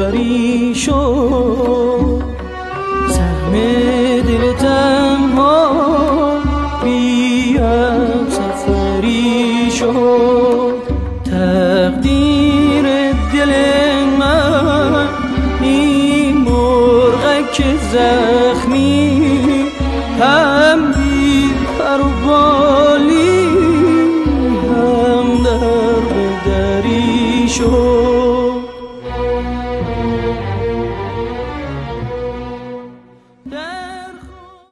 سفری شد، سهم دل تنها بیا سفری شد. تقدیر دل من این مرغک زخمی هم بی پر و بال